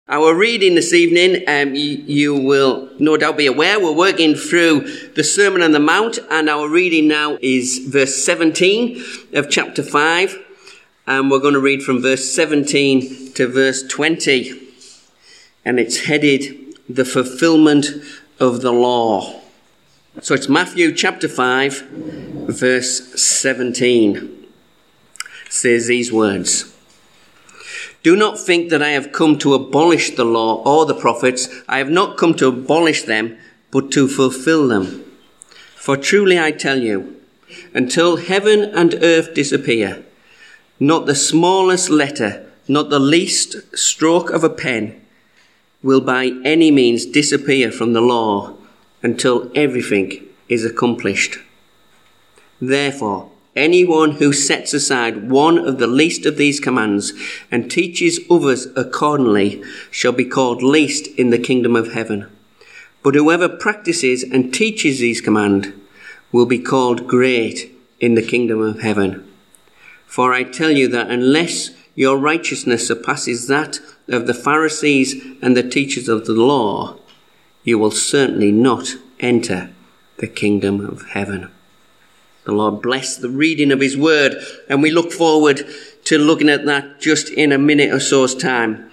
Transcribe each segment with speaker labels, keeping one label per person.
Speaker 1: Our reading this evening, you will no doubt be aware, we're working through the Sermon on the Mount, and our reading now is verse 17 of chapter 5, and we're going to read from verse 17 to verse 20, and it's headed, The Fulfillment of the Law. So it's Matthew chapter 5, verse 17. It says these words. Do not think that I have come to abolish the law or the prophets. I have not come to abolish them, but to fulfill them. For truly I tell you, until heaven and earth disappear, not the smallest letter, not the least stroke of a pen, will by any means disappear from the law until everything is accomplished. Therefore, anyone who sets aside one of the least of these commands and teaches others accordingly shall be called least in the kingdom of heaven. But whoever practices and teaches these commands will be called great in the kingdom of heaven. For I tell you that unless your righteousness surpasses that of the Pharisees and the teachers of the law, you will certainly not enter the kingdom of heaven. The Lord bless the reading of his word, and we look forward to looking at that just in a minute or so's time.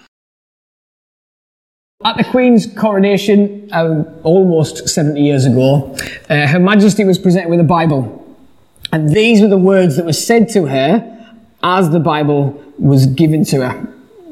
Speaker 2: At the Queen's coronation, almost 70 years ago, Her Majesty was presented with a Bible. And these were the words that were said to her as the Bible was given to her.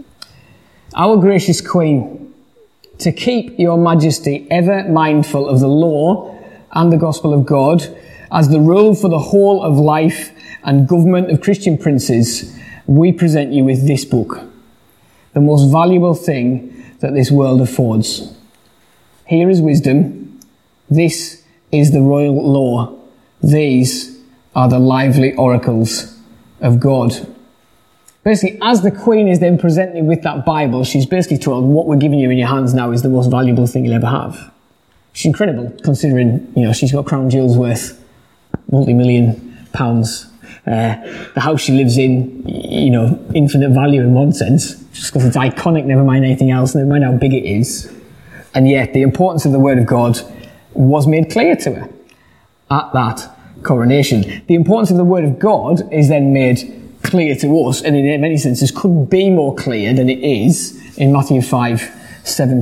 Speaker 2: Our gracious Queen, to keep your Majesty ever mindful of the law and the gospel of God, as the rule for the whole of life and government of Christian princes, we present you with this book, the most valuable thing that this world affords. Here is wisdom. This is the royal law. These are the lively oracles of God. Basically, as the Queen is then presented with that Bible, she's basically told, what we're giving you in your hands now is the most valuable thing you'll ever have. She's incredible, considering, she's got crown jewels worth multi-million pounds. The house she lives in, infinite value in one sense, just because it's iconic, never mind anything else, never mind how big it is. And yet the importance of the Word of God was made clear to her at that coronation. The importance of the Word of God is then made clear to us, and in many senses couldn't be more clear than it is in Matthew 5,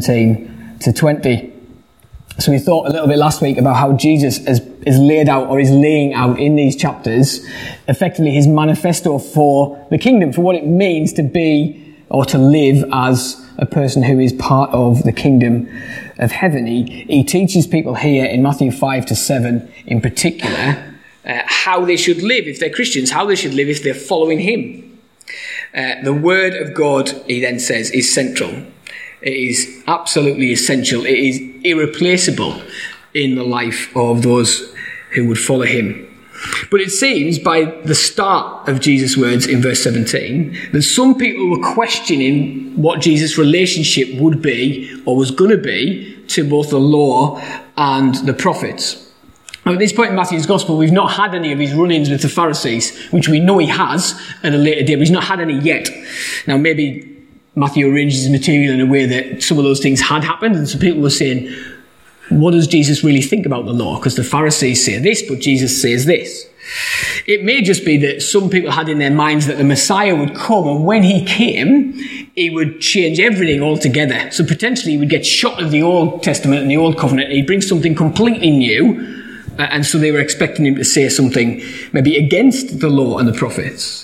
Speaker 2: 17 to 20. So we thought a little bit last week about how Jesus is laid out, or is laying out in these chapters, effectively his manifesto for the kingdom, for what it means to be or to live as a person who is part of the kingdom of heaven. He teaches people here in Matthew 5 to 7 in particular how they should live if they're Christians, how they should live if they're following him. The word of God, he then says, is central. It is absolutely essential. It is irreplaceable in the life of those who would follow him. But it seems by the start of Jesus' words in verse 17 that some people were questioning what Jesus' relationship would be or was going to be to both the law and the prophets. Now, at this point in Matthew's Gospel, we've not had any of his run-ins with the Pharisees, which we know he has at a later date, but he's not had any yet. Now, maybe Matthew arranges his material in a way that some of those things had happened, and some people were saying, what does Jesus really think about the law? Because the Pharisees say this, but Jesus says this. It may just be that some people had in their minds that the Messiah would come, and when he came, he would change everything altogether. So potentially he would get shot of the Old Testament and the Old Covenant, and he'd bring something completely new, and so they were expecting him to say something maybe against the law and the prophets.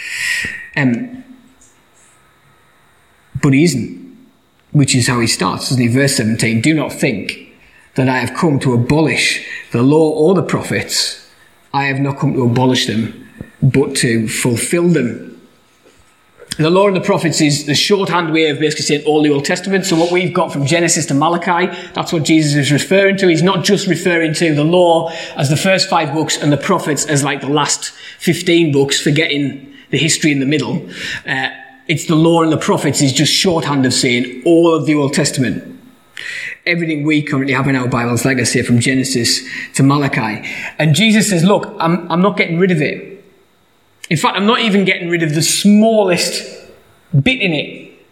Speaker 2: But he isn't, which is how he starts, doesn't he? Verse 17, do not think that I have come to abolish the law or the prophets. I have not come to abolish them, but to fulfill them. The law and the prophets is the shorthand way of basically saying all the Old Testament. So what we've got from Genesis to Malachi, that's what Jesus is referring to. He's not just referring to the law as the first 5 books and the prophets as like the last 15 books, forgetting the history in the middle. It's the law and the prophets is just shorthand of saying all of the Old Testament. Everything we currently have in our Bibles, like I say, from Genesis to Malachi. And Jesus says, look, I'm not getting rid of it. In fact, I'm not even getting rid of the smallest bit in it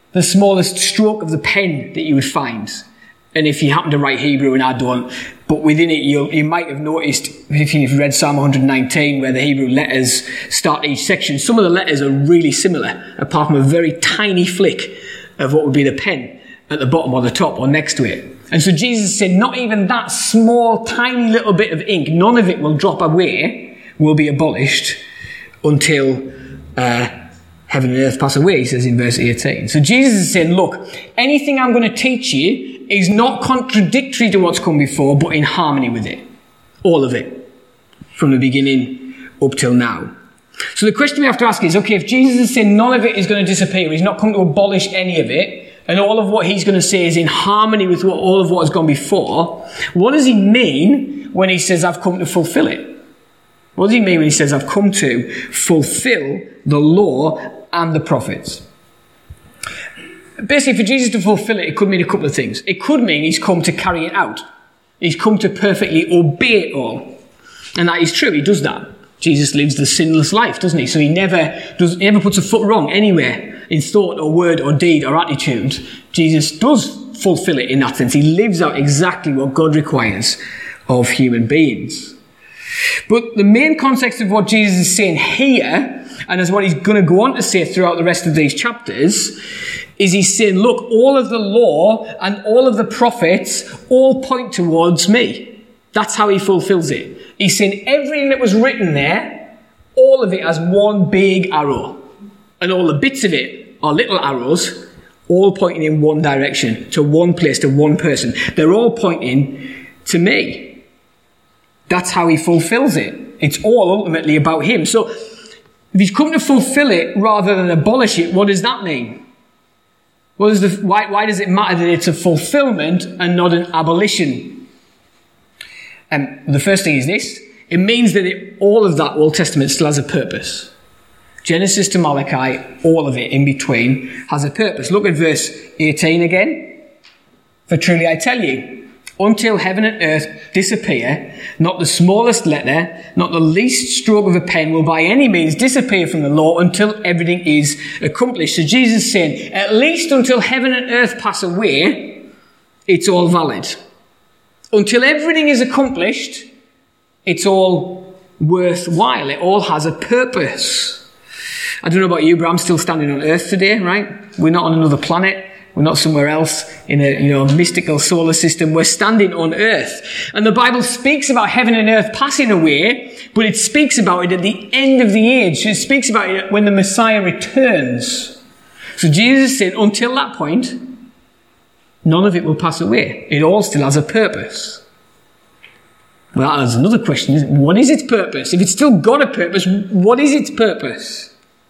Speaker 2: the smallest stroke of the pen that you would find. And if you happen to write Hebrew, and I don't, but within it you might have noticed, if you've read Psalm 119, where the Hebrew letters start each section, some of the letters are really similar, apart from a very tiny flick of what would be the pen at the bottom or the top or next to it. And so Jesus said, not even that small, tiny little bit of ink, none of it will drop away, will be abolished until heaven and earth pass away, he says in verse 18. So Jesus is saying, look, anything I'm going to teach you is not contradictory to what's come before, but in harmony with it. All of it. From the beginning up till now. So the question we have to ask is, okay, if Jesus is saying none of it is going to disappear, he's not come to abolish any of it, and all of what he's going to say is in harmony with all of what has gone before, what does he mean when he says, I've come to fulfill it? What does he mean when he says, I've come to fulfill the law and the prophets? Basically, for Jesus to fulfill it, it could mean a couple of things. It could mean he's come to carry it out. He's come to perfectly obey it all. And that is true, he does that. Jesus lives the sinless life, doesn't he? So he never puts a foot wrong anywhere in thought or word or deed or attitude. Jesus does fulfill it in that sense. He lives out exactly what God requires of human beings. But the main context of what Jesus is saying here, and as what he's going to go on to say throughout the rest of these chapters, is he's saying, look, all of the law and all of the prophets all point towards me. That's how he fulfills it. He's saying everything that was written there, all of it has one big arrow. And all the bits of it are little arrows, all pointing in one direction, to one place, to one person. They're all pointing to me. That's how he fulfills it. It's all ultimately about him. So if he's come to fulfill it rather than abolish it, what does that mean? Why does it matter that it's a fulfillment and not an abolition? The first thing is this. It means that all of that Old Testament still has a purpose. Genesis to Malachi, all of it in between, has a purpose. Look at verse 18 again. For truly I tell you, until heaven and earth disappear, not the smallest letter, not the least stroke of a pen will by any means disappear from the law until everything is accomplished. So Jesus is saying, at least until heaven and earth pass away, it's all valid. Until everything is accomplished, it's all worthwhile. It all has a purpose. I don't know about you, but I'm still standing on earth today, right? We're not on another planet. We're not somewhere else in a mystical solar system. We're standing on earth. And the Bible speaks about heaven and earth passing away, but it speaks about it at the end of the age. It speaks about it when the Messiah returns. So Jesus said, until that point, none of it will pass away. It all still has a purpose. Well, there's another question. What is its purpose? If it's still got a purpose, what is its purpose?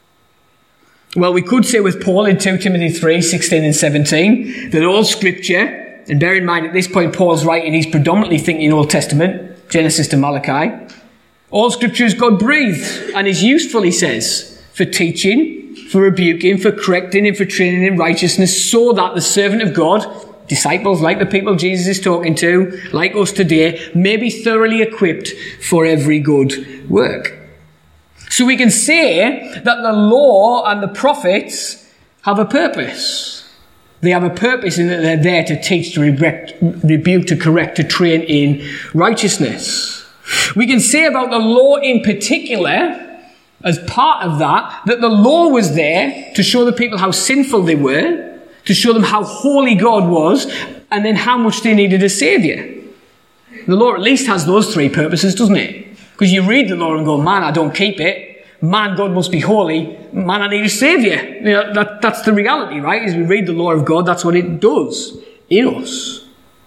Speaker 2: Well, we could say with Paul in 2 Timothy 3, 16 and 17, that all scripture, and bear in mind at this point Paul's writing, he's predominantly thinking Old Testament, Genesis to Malachi. All scripture is God-breathed and is useful, he says, for teaching, for rebuking, for correcting, and for training in righteousness, so that the servant of God, disciples like the people Jesus is talking to, like us today, may be thoroughly equipped for every good work. So we can say that the law and the prophets have a purpose. They have a purpose in that they're there to teach, to rebuke, to correct, to train in righteousness. We can say about the law in particular, as part of that the law was there to show the people how sinful they were, to show them how holy God was, and then how much they needed a saviour. The law at least has those three purposes, doesn't it? Because you read the law and go, man, I don't keep it. Man, God must be holy. Man, I need a saviour. You know, that's the reality, right? As we read the law of God, that's what it does in us.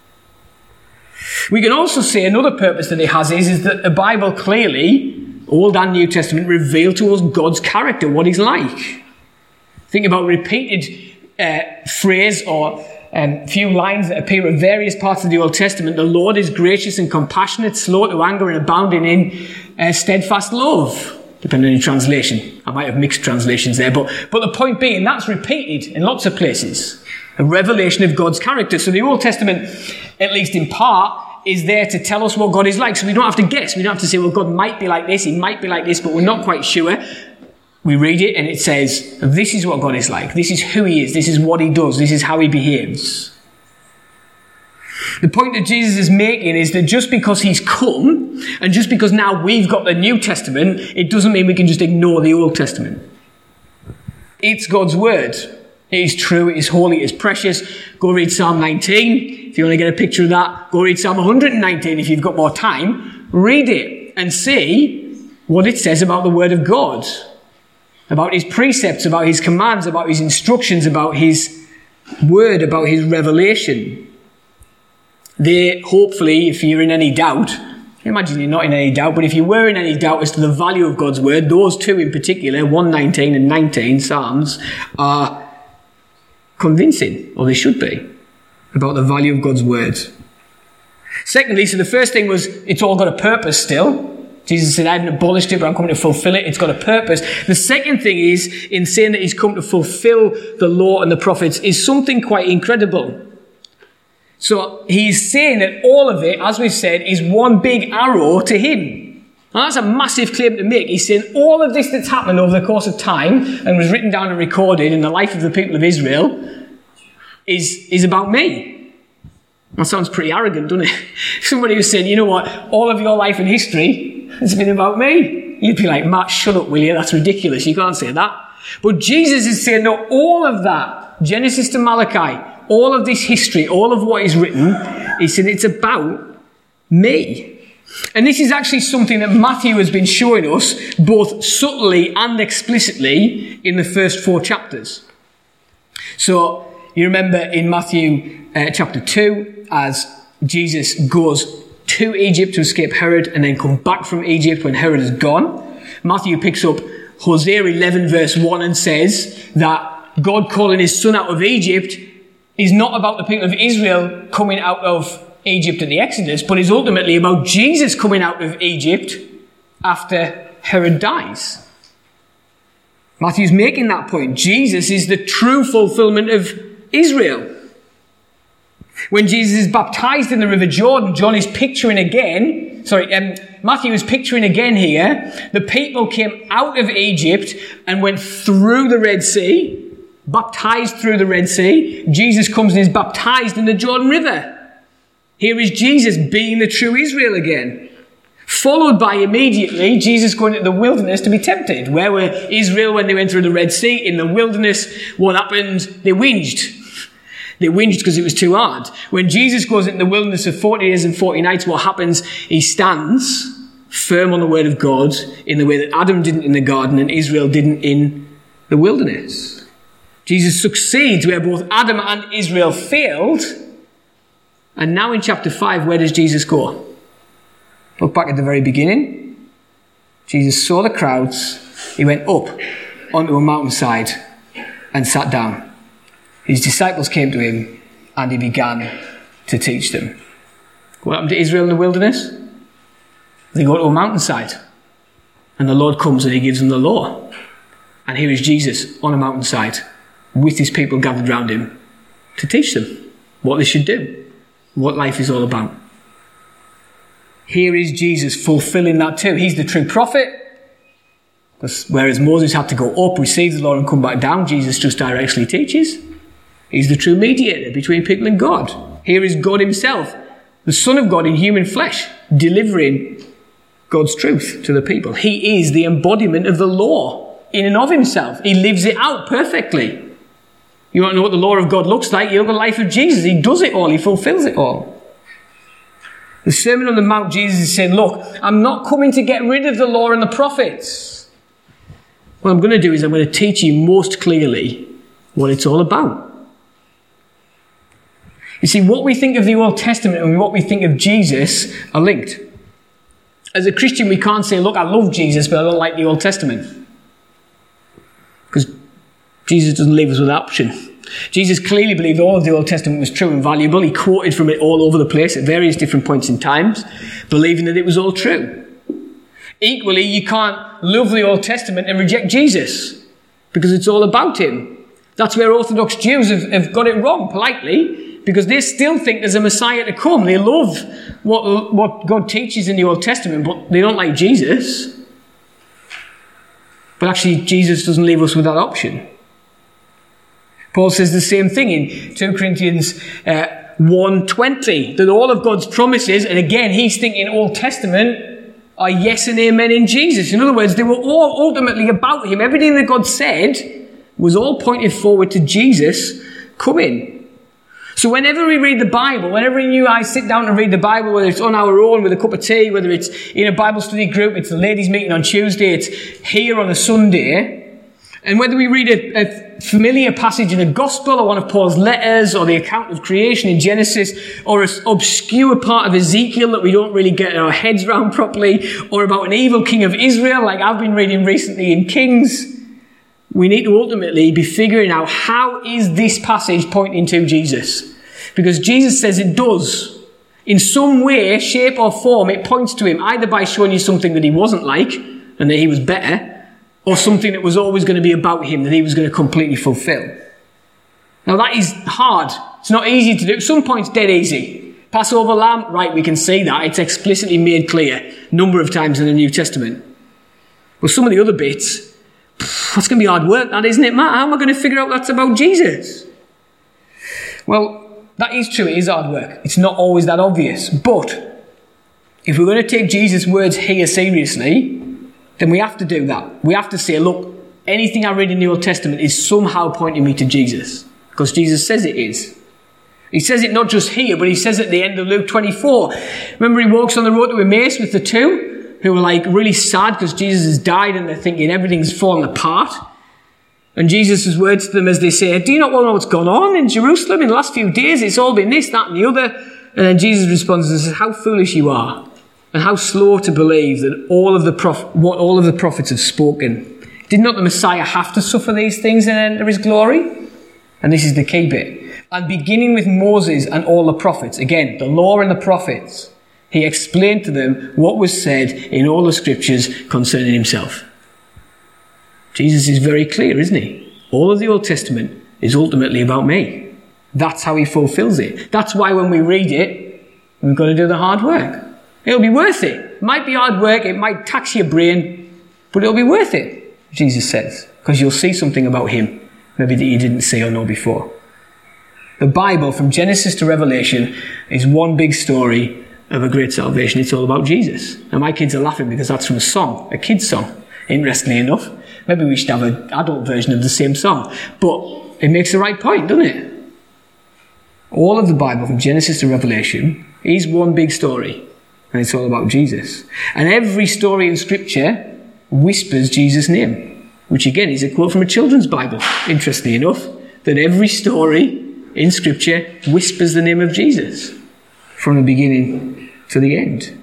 Speaker 2: We can also say another purpose that it has is that the Bible clearly, Old and New Testament, reveal to us God's character, what he's like. Think about repeated phrase or few lines that appear in various parts of the Old Testament. The Lord is gracious and compassionate, slow to anger and abounding in steadfast love, depending on your translation. I might have mixed translations there, but the point being, that's repeated in lots of places. A revelation of God's character. So the Old Testament, at least in part, is there to tell us what God is like. So we don't have to guess. We don't have to say, well, God might be like this, he might be like this, but we're not quite sure. We read it and it says, this is what God is like. This is who he is. This is what he does. This is how he behaves. The point that Jesus is making is that just because he's come, and just because now we've got the New Testament, it doesn't mean we can just ignore the Old Testament. It's God's word. It is true, it is holy, it is precious. Go read Psalm 19. If you want to get a picture of that, go read Psalm 119 if you've got more time. Read it and see what it says about the word of God. About his precepts, about his commands, about his instructions, about his word, about his revelation. They, hopefully, if you're in any doubt, imagine you're not in any doubt, but if you were in any doubt as to the value of God's word, those two in particular, 119 and 19 Psalms, are convincing, or they should be, about the value of God's word. Secondly, so the first thing was, it's all got a purpose still. Jesus said, I haven't abolished it, but I'm coming to fulfill it. It's got a purpose. The second thing is, in saying that he's come to fulfill the law and the prophets, is something quite incredible. So he's saying that all of it, as we've said, is one big arrow to him. Now that's a massive claim to make. He's saying all of this that's happened over the course of time and was written down and recorded in the life of the people of Israel is about me. That sounds pretty arrogant, doesn't it? If somebody was saying, you know what, all of your life and history has been about me. You'd be like, Matt, shut up, will you? That's ridiculous. You can't say that. But Jesus is saying, no, all of that, Genesis to Malachi, all of this history, all of what is written, he said it's about me. And this is actually something that Matthew has been showing us both subtly and explicitly in the first 4 chapters. So you remember in Matthew chapter 2, as Jesus goes to Egypt to escape Herod and then come back from Egypt when Herod is gone, Matthew picks up Hosea 11 verse 1 and says that God calling his son out of Egypt is not about the people of Israel coming out of Egypt at the Exodus, but is ultimately about Jesus coming out of Egypt after Herod dies. Matthew's making that point. Jesus is the true fulfillment of Israel. When Jesus is baptized in the River Jordan, John is picturing again, Matthew is picturing again here, the people came out of Egypt and went through the Red Sea, baptized through the Red Sea. Jesus comes and is baptized in the Jordan River. Here is Jesus being the true Israel again. Followed by immediately Jesus going into the wilderness to be tempted. Where were Israel when they went through the Red Sea? In the wilderness, what happened? They whinged. They whinged because it was too hard. When Jesus goes into the wilderness for 40 days and 40 nights, what happens? He stands firm on the word of God in the way that Adam didn't in the garden and Israel didn't in the wilderness. Jesus succeeds where both Adam and Israel failed. And now in chapter 5, where does Jesus go? Look back at the very beginning. Jesus saw the crowds. He went up onto a mountainside and sat down. His disciples came to him and he began to teach them. What happened to Israel in the wilderness? They go to a mountainside and the Lord comes and he gives them the law. And here is Jesus on a mountainside with his people gathered round him to teach them what they should do, what life is all about. Here is Jesus fulfilling that too. He's the true prophet. Whereas Moses had to go up, receive the law and come back down, Jesus just directly teaches. He's the true mediator between people and God. Here is God himself, the Son of God in human flesh, delivering God's truth to the people. He is the embodiment of the law in and of himself. He lives it out perfectly. You want to know what the law of God looks like? You look at the life of Jesus. He does it all. He fulfills it all. The Sermon on the Mount, Jesus is saying, look, I'm not coming to get rid of the law and the prophets. What I'm going to do is I'm going to teach you most clearly what it's all about. You see, what we think of the Old Testament and what we think of Jesus are linked. As a Christian, we can't say, look, I love Jesus, but I don't like the Old Testament. Because Jesus doesn't leave us with that option. Jesus clearly believed all of the Old Testament was true and valuable. He quoted from it all over the place at various different points in time, believing that it was all true. Equally, you can't love the Old Testament and reject Jesus, because it's all about him. That's where Orthodox Jews have got it wrong, politely, because they still think there's a Messiah to come. They love what God teaches in the Old Testament, but they don't like Jesus. But actually, Jesus doesn't leave us with that option. Paul says the same thing in 2 Corinthians 1:20, that all of God's promises, and again, he's thinking Old Testament, are yes and amen in Jesus. In other words, they were all ultimately about him. Everything that God said was all pointed forward to Jesus coming. So whenever we read the Bible, whenever you and I sit down and read the Bible, whether it's on our own with a cup of tea, whether it's in a Bible study group, it's a ladies' meeting on Tuesday, it's here on a Sunday, and whether we read a familiar passage in the Gospel or one of Paul's letters or the account of creation in Genesis or an obscure part of Ezekiel that we don't really get our heads around properly, or about an evil king of Israel like I've been reading recently in Kings, we need to ultimately be figuring out, how is this passage pointing to Jesus? Because Jesus says it does. In some way, shape or form, it points to him, either by showing you something that he wasn't like and that he was better, or something that was always going to be about him that he was going to completely fulfill. Now that is hard. It's not easy to do. At some points, dead easy. Passover lamb, right, we can see that. It's explicitly made clear a number of times in the New Testament. But some of the other bits, that's going to be hard work, that, isn't it, Matt? How am I going to figure out that's about Jesus? Well, that is true. It is hard work. It's not always that obvious. But if we're going to take Jesus' words here seriously, then we have to do that. We have to say, look, anything I read in the Old Testament is somehow pointing me to Jesus. Because Jesus says it is. He says it not just here, but he says it at the end of Luke 24. Remember, he walks on the road to Emmaus with the two who were like really sad because Jesus has died, and they're thinking everything's fallen apart. And Jesus' words to them as they say, do you not know what's gone on in Jerusalem in the last few days? It's all been this, that and the other. And then Jesus responds and says, how foolish you are, and how slow to believe that what all of the prophets have spoken. Did not the Messiah have to suffer these things and enter his glory? And this is the key bit. And beginning with Moses and all the prophets, again, the law and the prophets, he explained to them what was said in all the scriptures concerning himself. Jesus is very clear, isn't he? All of the Old Testament is ultimately about me. That's how he fulfills it. That's why when we read it, we've got to do the hard work. It'll be worth it. It might be hard work, it might tax your brain, but it'll be worth it, Jesus says, because you'll see something about him, maybe that you didn't see or know before. The Bible, from Genesis to Revelation, is one big story of a great salvation. It's all about Jesus. And my kids are laughing because that's from a song, a kid's song, interestingly enough. Maybe we should have an adult version of the same song. But it makes the right point, doesn't it? All of the Bible, from Genesis to Revelation, is one big story. And it's all about Jesus. And every story in Scripture whispers Jesus' name. Which again is a quote from a children's Bible, interestingly enough. That every story in Scripture whispers the name of Jesus. From the beginning to the end.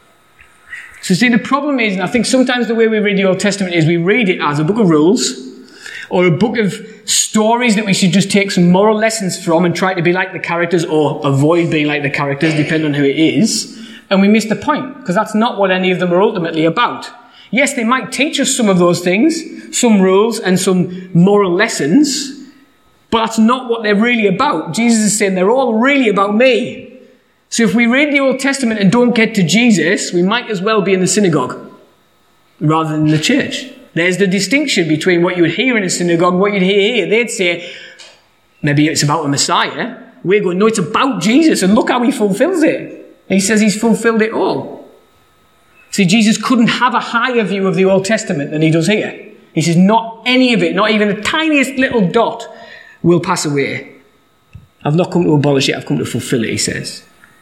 Speaker 2: So see, the problem is, and I think sometimes the way we read the Old Testament is we read it as a book of rules or a book of stories that we should just take some moral lessons from and try to be like the characters or avoid being like the characters, depending on who it is. And we miss the point, because that's not what any of them are ultimately about. Yes, they might teach us some of those things, some rules and some moral lessons, but that's not what they're really about. Jesus is saying they're all really about me. So if we read the Old Testament and don't get to Jesus, we might as well be in the synagogue rather than the church. There's the distinction between what you would hear in a synagogue and what you'd hear here. They'd say, maybe it's about the Messiah. We're going, no, it's about Jesus, and look how he fulfills it. He says he's fulfilled it all. See, Jesus couldn't have a higher view of the Old Testament than he does here. He says not any of it, not even the tiniest little dot, will pass away. I've not come to abolish it, I've come to fulfill it, he says.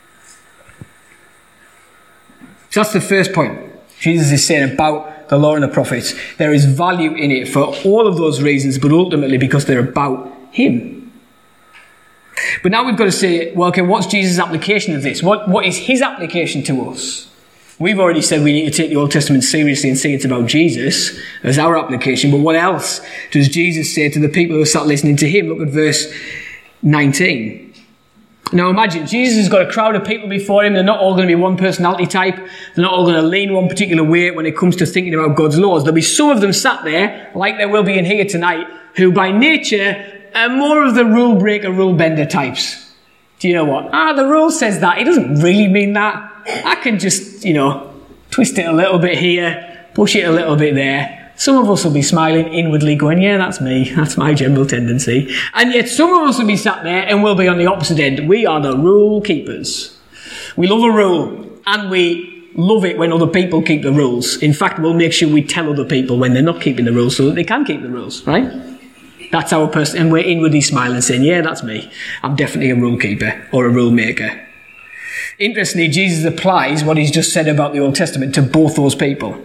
Speaker 2: So that's the first point. Jesus is saying about the law and the prophets. There is value in it for all of those reasons, but ultimately because they're about him. But now we've got to say, well, okay, what's Jesus' application of this? What is his application to us? We've already said we need to take the Old Testament seriously and say it's about Jesus as our application. But what else does Jesus say to the people who sat listening to him? Look at verse 19. Now imagine, Jesus has got a crowd of people before him. They're not all going to be one personality type. They're not all going to lean one particular way when it comes to thinking about God's laws. There'll be some of them sat there, like there will be in here tonight, who by nature are more of the rule breaker, rule bender types. Do you know what? The rule says that. It doesn't really mean that. I can just, twist it a little bit here, push it a little bit there. Some of us will be smiling inwardly going, yeah, that's me. That's my general tendency. And yet some of us will be sat there and we'll be on the opposite end. We are the rule keepers. We love a rule and we love it when other people keep the rules. In fact, we'll make sure we tell other people when they're not keeping the rules so that they can keep the rules, right? That's our person. And we're inwardly smiling saying, yeah, that's me. I'm definitely a rule keeper or a rule maker. Interestingly, Jesus applies what he's just said about the Old Testament to both those people.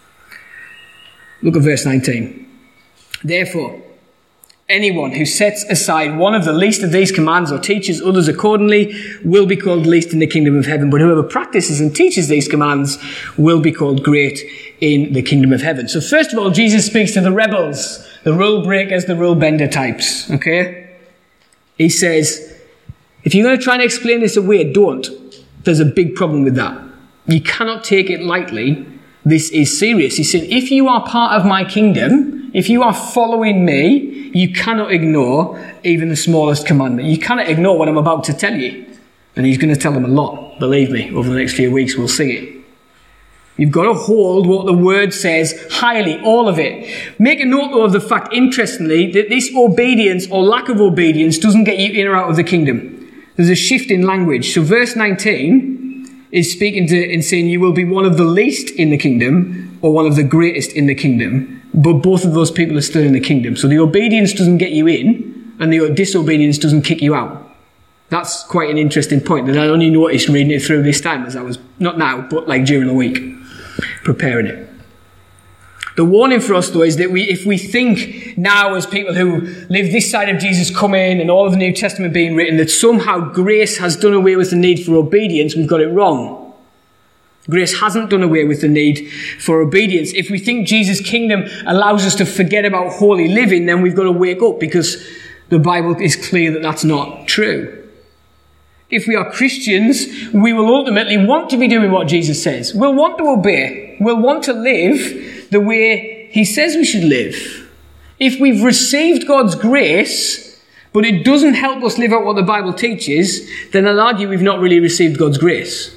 Speaker 2: Look at verse 19. Therefore, anyone who sets aside one of the least of these commands or teaches others accordingly will be called least in the kingdom of heaven. But whoever practices and teaches these commands will be called great in the kingdom of heaven. So first of all, Jesus speaks to the rebels, the rule breakers, the rule bender types. Okay? He says, if you're going to try and explain this away, don't. There's a big problem with that. You cannot take it lightly. This is serious. He said, if you are part of my kingdom, if you are following me, you cannot ignore even the smallest commandment. You cannot ignore what I'm about to tell you. And he's going to tell them a lot. Believe me, over the next few weeks we'll see it. You've got to hold what the word says highly, all of it. Make a note though of the fact, interestingly, that this obedience or lack of obedience doesn't get you in or out of the kingdom. There's a shift in language. So verse 19 is speaking to and saying you will be one of the least in the kingdom or one of the greatest in the kingdom. But both of those people are still in the kingdom. So the obedience doesn't get you in and the disobedience doesn't kick you out. That's quite an interesting point that I only noticed reading it through this time as I was, not now, but like during the week, preparing it. The warning for us, though, is that if we think now as people who live this side of Jesus coming and all of the New Testament being written, that somehow grace has done away with the need for obedience, we've got it wrong. Grace hasn't done away with the need for obedience. If we think Jesus' kingdom allows us to forget about holy living, then we've got to wake up because the Bible is clear that that's not true. If we are Christians, we will ultimately want to be doing what Jesus says. We'll want to obey. We'll want to live the way he says we should live. If we've received God's grace, but it doesn't help us live out what the Bible teaches, then I'll argue we've not really received God's grace.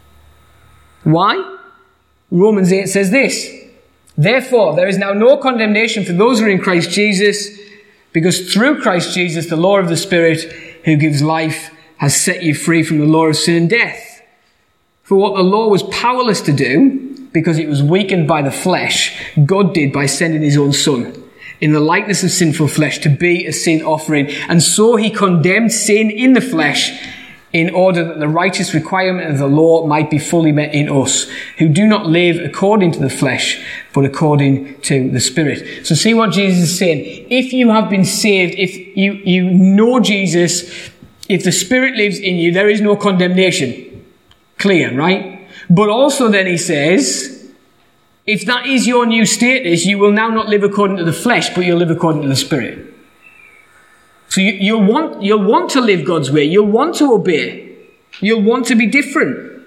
Speaker 2: Why? Romans 8 says this, therefore, there is now no condemnation for those who are in Christ Jesus, because through Christ Jesus, the law of the Spirit who gives life has set you free from the law of sin and death. For what the law was powerless to do, because it was weakened by the flesh, God did by sending his own Son in the likeness of sinful flesh to be a sin offering. And so he condemned sin in the flesh in order that the righteous requirement of the law might be fully met in us, who do not live according to the flesh, but according to the Spirit. So see what Jesus is saying. If you have been saved, if you know Jesus, if the Spirit lives in you, there is no condemnation. Clear, right? But also then he says, if that is your new status, you will now not live according to the flesh, but you'll live according to the Spirit. So you'll want to live God's way. You'll want to obey. You'll want to be different.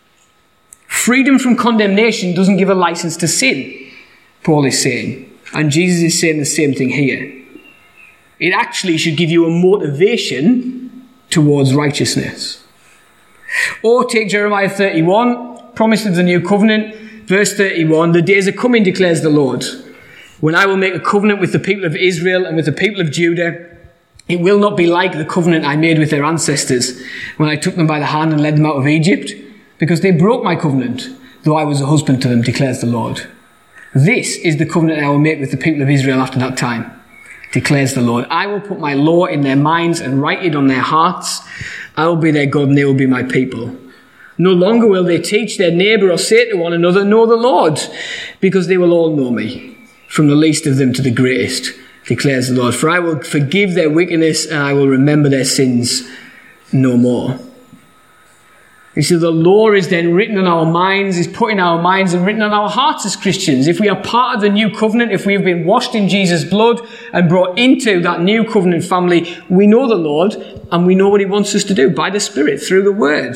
Speaker 2: Freedom from condemnation doesn't give a license to sin, Paul is saying. And Jesus is saying the same thing here. It actually should give you a motivation towards righteousness. Or take Jeremiah 31, promise of the new covenant, verse 31, the days are coming, declares the Lord, when I will make a covenant with the people of Israel and with the people of Judah. It will not be like the covenant I made with their ancestors when I took them by the hand and led them out of Egypt, because they broke my covenant, though I was a husband to them, declares the Lord. This is the covenant I will make with the people of Israel after that time, declares the Lord. I will put my law in their minds and write it on their hearts. I will be their God and they will be my people. No longer will they teach their neighbour or say to one another, know the Lord, because they will all know me, from the least of them to the greatest, declares the Lord. For I will forgive their wickedness and I will remember their sins no more. You see, the law is then written on our minds, is put in our minds and written on our hearts as Christians. If we are part of the new covenant, if we have been washed in Jesus' blood and brought into that new covenant family, we know the Lord and we know what he wants us to do by the Spirit, through the Word.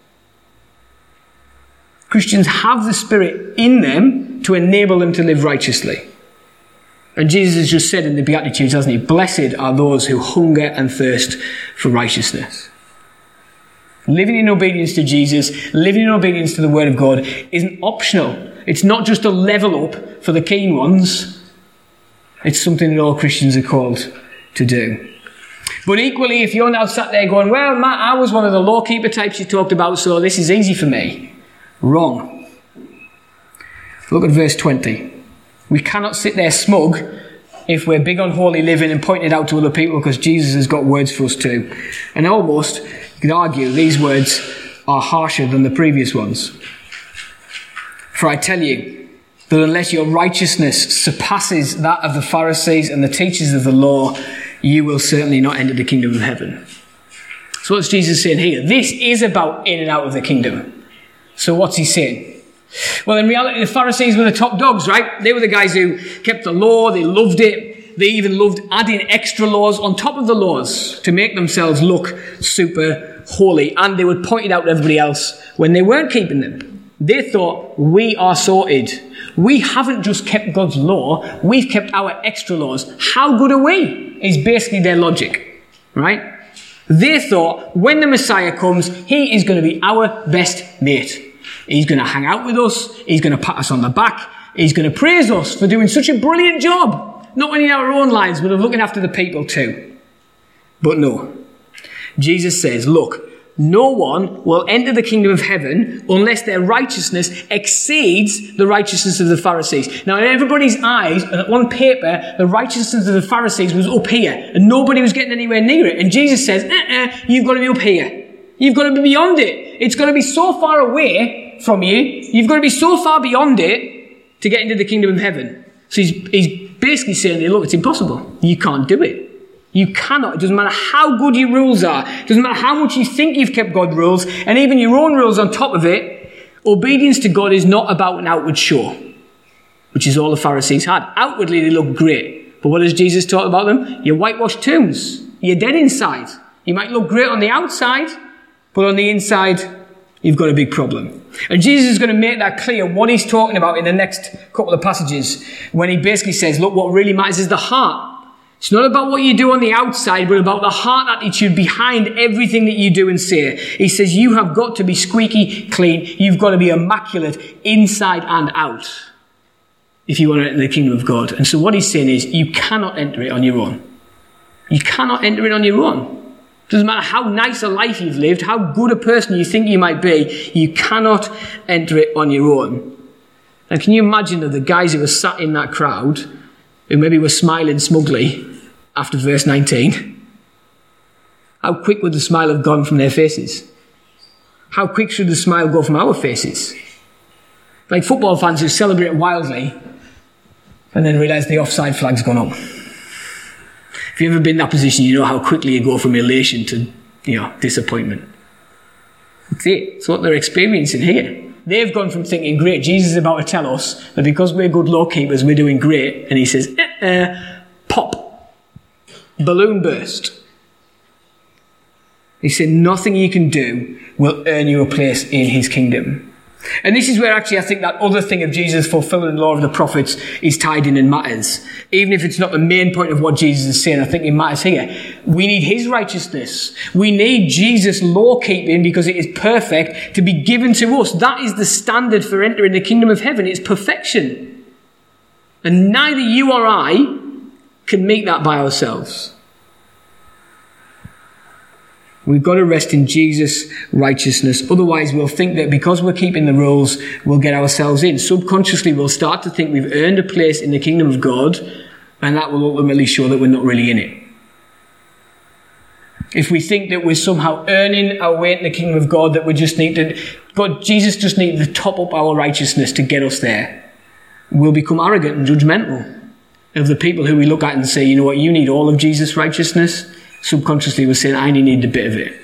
Speaker 2: Christians have the Spirit in them to enable them to live righteously. And Jesus has just said in the Beatitudes, hasn't he? Blessed are those who hunger and thirst for righteousness. Living in obedience to Jesus, living in obedience to the Word of God isn't optional. It's not just a level up for the keen ones. It's something that all Christians are called to do. But equally, if you're now sat there going, well, Matt, I was one of the law-keeper types you talked about, so this is easy for me. Wrong. Look at verse 20. We cannot sit there smug if we're big on holy living and pointing it out to other people, because Jesus has got words for us too. And almost, you could argue, these words are harsher than the previous ones. For I tell you that unless your righteousness surpasses that of the Pharisees and the teachers of the law, you will certainly not enter the kingdom of heaven. So what's Jesus saying here? This is about in and out of the kingdom. So what's he saying? Well, in reality, the Pharisees were the top dogs, right? They were the guys who kept the law. They loved it. They even loved adding extra laws on top of the laws to make themselves look super holy. And they would point it out to everybody else when they weren't keeping them. They thought, we are sorted. We haven't just kept God's law. We've kept our extra laws. How good are we? Is basically their logic, right? They thought, when the Messiah comes, he is going to be our best mate. He's going to hang out with us. He's going to pat us on the back. He's going to praise us for doing such a brilliant job. Not only in our own lives, but of looking after the people too. But no. Jesus says, look, no one will enter the kingdom of heaven unless their righteousness exceeds the righteousness of the Pharisees. Now, in everybody's eyes, on paper, the righteousness of the Pharisees was up here, and nobody was getting anywhere near it. And Jesus says, you've got to be up here. You've got to be beyond it. It's got to be so far away from you. You've got to be so far beyond it to get into the kingdom of heaven. So he's basically saying, look, it's impossible. You can't do it. You cannot. It doesn't matter how good your rules are. It doesn't matter how much you think you've kept God's rules, and even your own rules on top of it. Obedience to God is not about an outward show, which is all the Pharisees had. Outwardly, they look great. But what does Jesus talk about them? You're whitewashed tombs. You're dead inside. You might look great on the outside, but on the inside, you've got a big problem. And Jesus is going to make that clear what he's talking about in the next couple of passages, when he basically says, look, what really matters is the heart. It's not about what you do on the outside, but about the heart attitude behind everything that you do and say. He says you have got to be squeaky clean. You've got to be immaculate inside and out if you want to enter the kingdom of God. And so what he's saying is you cannot enter it on your own. You cannot enter it on your own. Doesn't matter how nice a life you've lived, how good a person you think you might be, you cannot enter it on your own. And can you imagine that the guys who were sat in that crowd, who maybe were smiling smugly after verse 19, how quick would the smile have gone from their faces? How quick should the smile go from our faces? Like football fans who celebrate wildly and then realise the offside flag's gone up. If you've ever been in that position, you know how quickly you go from elation to, disappointment. That's it. It's what they're experiencing here. They've gone from thinking, great, Jesus is about to tell us that because we're good law keepers, we're doing great. And he says, pop. Balloon burst. He said, nothing you can do will earn you a place in his kingdom. And this is where actually I think that other thing of Jesus fulfilling the law of the prophets is tied in and matters. Even if it's not the main point of what Jesus is saying, I think it matters here. We need his righteousness. We need Jesus' law keeping because it is perfect to be given to us. That is the standard for entering the kingdom of heaven. It's perfection. And neither you or I can make that by ourselves. We've got to rest in Jesus' righteousness. Otherwise, we'll think that because we're keeping the rules, we'll get ourselves in. Subconsciously, we'll start to think we've earned a place in the kingdom of God, and that will ultimately show that we're not really in it. If we think that we're somehow earning our way in the kingdom of God, that we just need to, Jesus just needs to top up our righteousness to get us there, we'll become arrogant and judgmental of the people who we look at and say, you know what, you need all of Jesus' righteousness. Subconsciously we're saying, I only need a bit of it.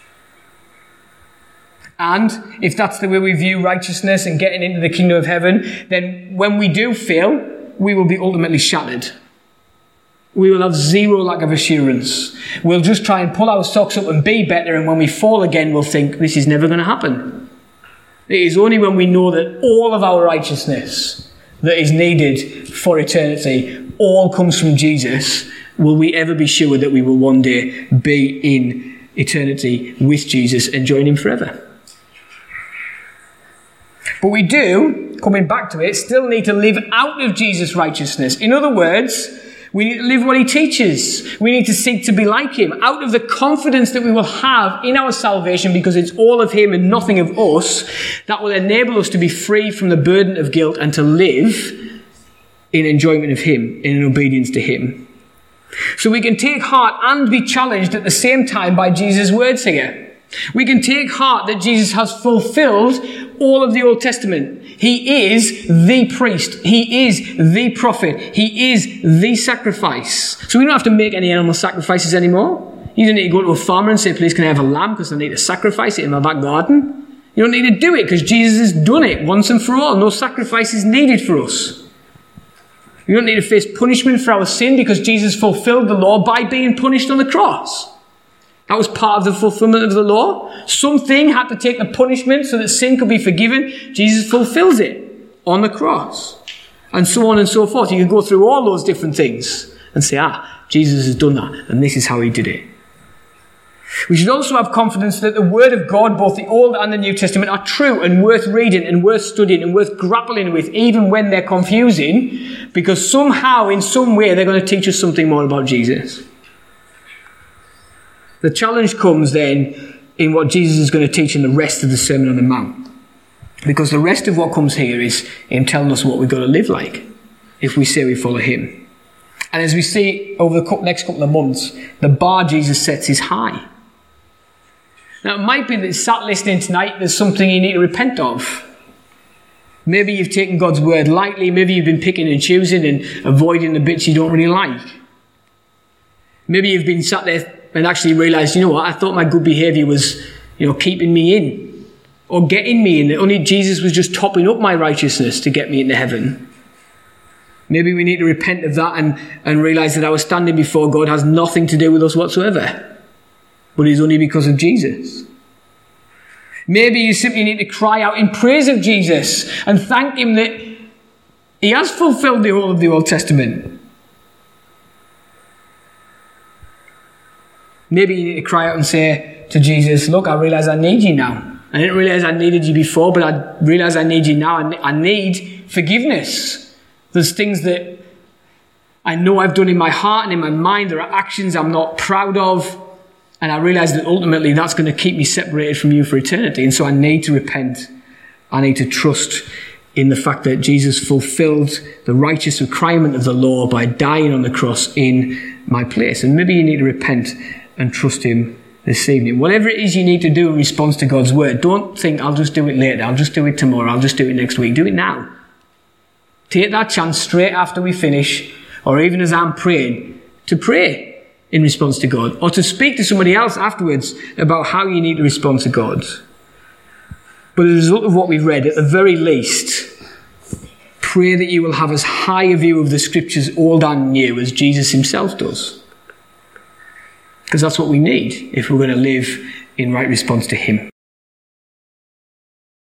Speaker 2: And if that's the way we view righteousness and getting into the kingdom of heaven, then when we do fail, we will be ultimately shattered. We will have zero lack of assurance. We'll just try and pull our socks up and be better, and when we fall again, we'll think, this is never going to happen. It is only when we know that all of our righteousness that is needed for eternity all comes from Jesus, will we ever be sure that we will one day be in eternity with Jesus and join him forever. But we do coming back to it, still need to live out of Jesus' righteousness. In other words, we need to live what he teaches. We need to seek to be like him, out of the confidence that we will have in our salvation, because it's all of him and nothing of us, that will enable us to be free from the burden of guilt and to live in enjoyment of him, in obedience to him. So we can take heart and be challenged at the same time by Jesus' words here. We can take heart that Jesus has fulfilled all of the Old Testament. He is the priest. He is the prophet. He is the sacrifice. So we don't have to make any animal sacrifices anymore. You don't need to go to a farmer and say, please can I have a lamb because I need to sacrifice it in my back garden. You don't need to do it because Jesus has done it once and for all. No sacrifice is needed for us. You don't need to face punishment for our sin because Jesus fulfilled the law by being punished on the cross. That was part of the fulfillment of the law. Something had to take the punishment so that sin could be forgiven. Jesus fulfills it on the cross. And so on and so forth. You can go through all those different things and say, Jesus has done that. And this is how he did it. We should also have confidence that the Word of God, both the Old and the New Testament, are true and worth reading and worth studying and worth grappling with, even when they're confusing, because somehow, in some way, they're going to teach us something more about Jesus. The challenge comes then in what Jesus is going to teach in the rest of the Sermon on the Mount. Because the rest of what comes here is him telling us what we've got to live like if we say we follow him. And as we see over the next couple of months, the bar Jesus sets is high. Now, it might be that sat listening tonight, there's something you need to repent of. Maybe you've taken God's word lightly. Maybe you've been picking and choosing and avoiding the bits you don't really like. Maybe you've been sat there and actually realised, you know what, I thought my good behaviour was, keeping me in or getting me in. That only Jesus was just topping up my righteousness to get me into heaven. Maybe we need to repent of that and realise that our standing before God has nothing to do with us whatsoever. But it's only because of Jesus. Maybe you simply need to cry out in praise of Jesus and thank him that he has fulfilled the whole of the Old Testament. Maybe you need to cry out and say to Jesus, look, I realise I need you now. I didn't realise I needed you before, but I realise I need you now. I need forgiveness. There's things that I know I've done in my heart and in my mind. There are actions I'm not proud of. And I realise that ultimately that's going to keep me separated from you for eternity. And so I need to repent. I need to trust in the fact that Jesus fulfilled the righteous requirement of the law by dying on the cross in my place. And maybe you need to repent and trust him this evening. Whatever it is you need to do in response to God's word, don't think, I'll just do it later, I'll just do it tomorrow, I'll just do it next week. Do it now. Take that chance straight after we finish, or even as I'm praying, to pray in response to God, or to speak to somebody else afterwards about how you need to respond to God. But as a result of what we've read, at the very least, pray that you will have as high a view of the scriptures, old and new, as Jesus himself does. Because that's what we need if we're going to live in right response to him.